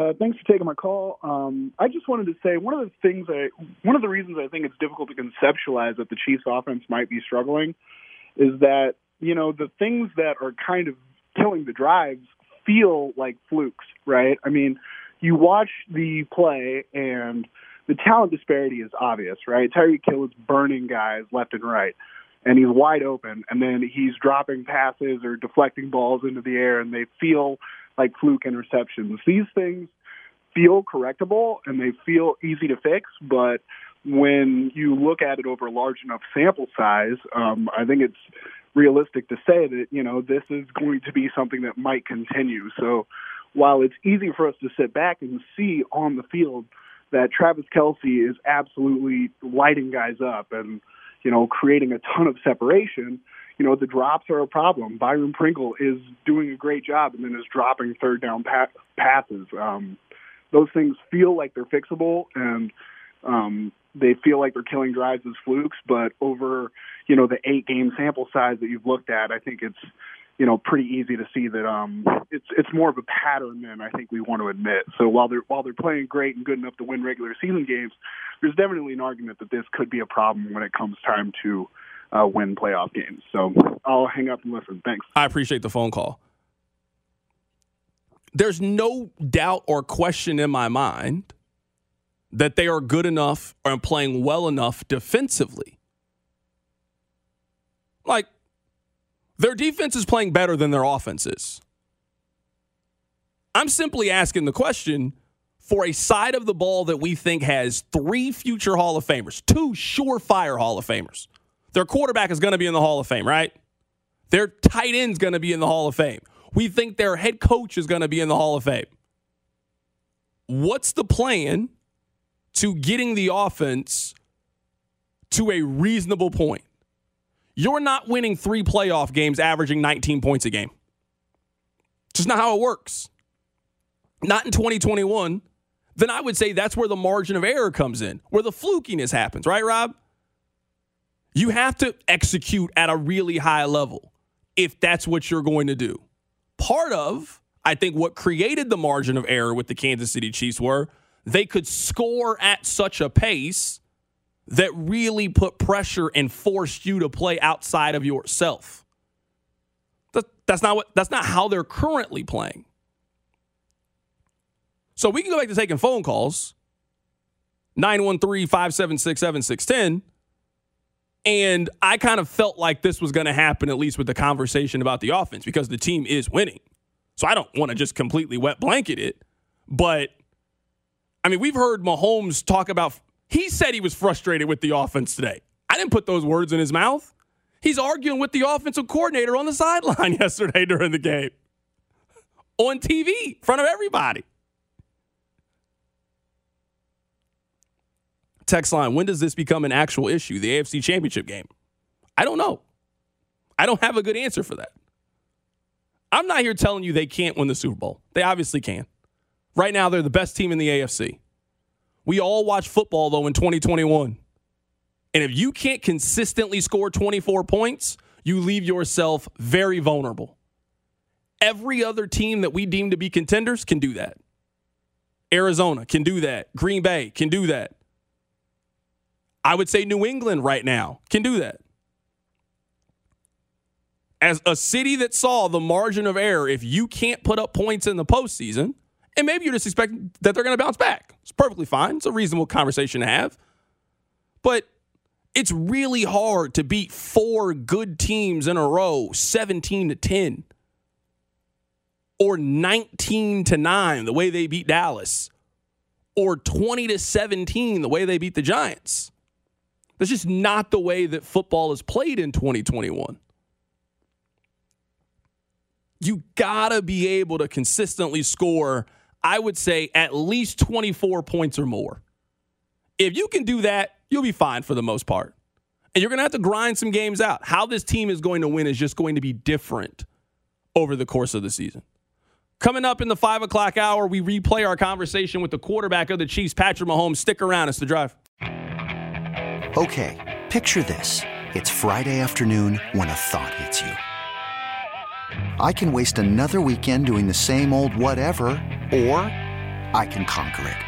Uh, thanks for taking my call. Um, I just wanted to say one of the things I, one of the reasons I think it's difficult to conceptualize that the Chiefs offense might be struggling is that, you know, the things that are kind of killing the drives feel like flukes, right? I mean, you watch the play and the talent disparity is obvious, right? Tyreek Hill is burning guys left and right, and he's wide open, and then he's dropping passes or deflecting balls into the air, and they feel like fluke interceptions. These things feel correctable, and they feel easy to fix, but when you look at it over a large enough sample size, um, I think it's realistic to say that, you know, this is going to be something that might continue. So while it's easy for us to sit back and see on the field that Travis Kelce is absolutely lighting guys up and, you know, creating a ton of separation, you know, the drops are a problem. Byron Pringle is doing a great job and then is dropping third down pa- passes. Um, those things feel like they're fixable, and um, they feel like they're killing drives as flukes, but over, you know, the eight-game sample size that you've looked at, I think it's, you know, pretty easy to see that um, it's it's more of a pattern than I think we want to admit. So while they're while they're playing great and good enough to win regular season games, there's definitely an argument that this could be a problem when it comes time to uh, win playoff games. So I'll hang up and listen. Thanks. I appreciate the phone call. There's no doubt or question in my mind that they are good enough or playing well enough defensively. Like, their defense is playing better than their offense is. I'm simply asking the question, for a side of the ball that we think has three future Hall of Famers, two surefire Hall of Famers. Their quarterback is going to be in the Hall of Fame, right? Their tight end is going to be in the Hall of Fame. We think their head coach is going to be in the Hall of Fame. What's the plan to getting the offense to a reasonable point? You're not winning three playoff games averaging nineteen points a game. Just not how it works. Not in twenty twenty-one. Then I would say that's where the margin of error comes in, where the flukiness happens, right, Rob? You have to execute at a really high level if that's what you're going to do. Part of, I think, what created the margin of error with the Kansas City Chiefs were they could score at such a pace that really put pressure and forced you to play outside of yourself. That, that's not what. That's not how they're currently playing. So we can go back to taking phone calls, nine one three, five seven six, seven six one zero. And I kind of felt like this was going to happen, at least with the conversation about the offense, because the team is winning. So I don't want to just completely wet blanket it. But, I mean, we've heard Mahomes talk about, he said he was frustrated with the offense today. I didn't put those words in his mouth. He's arguing with the offensive coordinator on the sideline yesterday during the game. On T V, in front of everybody. Text line, when does this become an actual issue, the A F C Championship game? I don't know. I don't have a good answer for that. I'm not here telling you they can't win the Super Bowl. They obviously can. Right now, they're the best team in the A F C. We all watch football, though, in twenty twenty-one. And if you can't consistently score twenty-four points, you leave yourself very vulnerable. Every other team that we deem to be contenders can do that. Arizona can do that. Green Bay can do that. I would say New England right now can do that. As a city that saw the margin of error, if you can't put up points in the postseason, and maybe you're just expecting that they're going to bounce back. It's perfectly fine. It's a reasonable conversation to have. But it's really hard to beat four good teams in a row, seventeen to ten. Or nineteen to nine, the way they beat Dallas. Or twenty to seventeen, the way they beat the Giants. That's just not the way that football is played in twenty twenty-one. You gotta be able to consistently score, I would say, at least twenty-four points or more. If you can do that, you'll be fine for the most part. And you're gonna have to grind some games out. How this team is going to win is just going to be different over the course of the season. Coming up in the five o'clock hour, we replay our conversation with the quarterback of the Chiefs, Patrick Mahomes. Stick around. It's The Drive. Okay, picture this. It's Friday afternoon when a thought hits you. I can waste another weekend doing the same old whatever, or I can conquer it.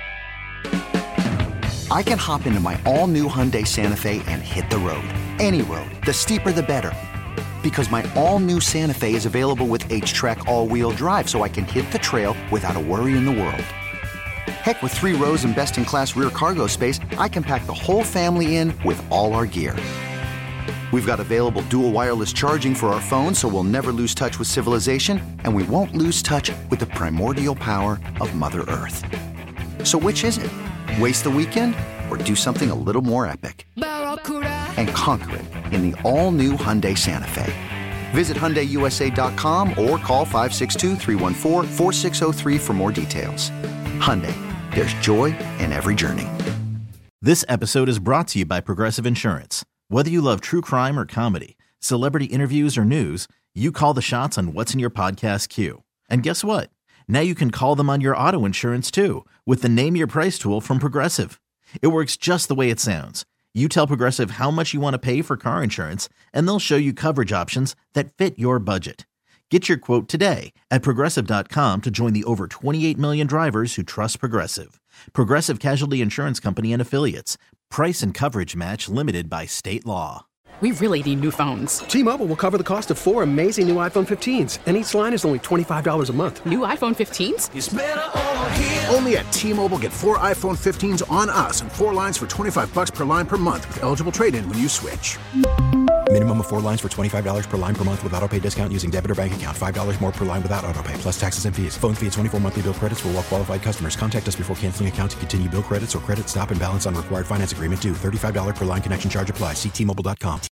I can hop into my all-new Hyundai Santa Fe and hit the road. Any road. The steeper, the better. Because my all-new Santa Fe is available with H-Track all-wheel drive, so I can hit the trail without a worry in the world. Heck, with three rows and best-in-class rear cargo space, I can pack the whole family in with all our gear. We've got available dual wireless charging for our phones, so we'll never lose touch with civilization, and we won't lose touch with the primordial power of Mother Earth. So which is it? Waste the weekend or do something a little more epic? And conquer it in the all-new Hyundai Santa Fe. Visit Hyundai U S A dot com or call five six two, three one four, four six zero three for more details. Hyundai, there's joy in every journey. This episode is brought to you by Progressive Insurance. Whether you love true crime or comedy, celebrity interviews or news, you call the shots on what's in your podcast queue. And guess what? Now you can call them on your auto insurance too with the Name Your Price tool from Progressive. It works just the way it sounds. You tell Progressive how much you want to pay for car insurance, and they'll show you coverage options that fit your budget. Get your quote today at Progressive dot com to join the over twenty-eight million drivers who trust Progressive. Progressive Casualty Insurance Company and Affiliates. Price and coverage match limited by state law. We really need new phones. T-Mobile will cover the cost of four amazing new iPhone fifteens, and each line is only twenty-five dollars a month. New iPhone fifteens? It's better over here. Only at T-Mobile, get four iPhone fifteens on us and four lines for twenty-five dollars per line per month with eligible trade-in when you switch. Minimum of four lines for twenty-five dollars per line per month with autopay discount using debit or bank account. five dollars more per line without autopay, plus taxes and fees. Phone fee at twenty-four monthly bill credits for well-qualified customers. Contact us before canceling account to continue bill credits or credit stop and balance on required finance agreement due. thirty-five dollars per line connection charge applies. See T Mobile dot com.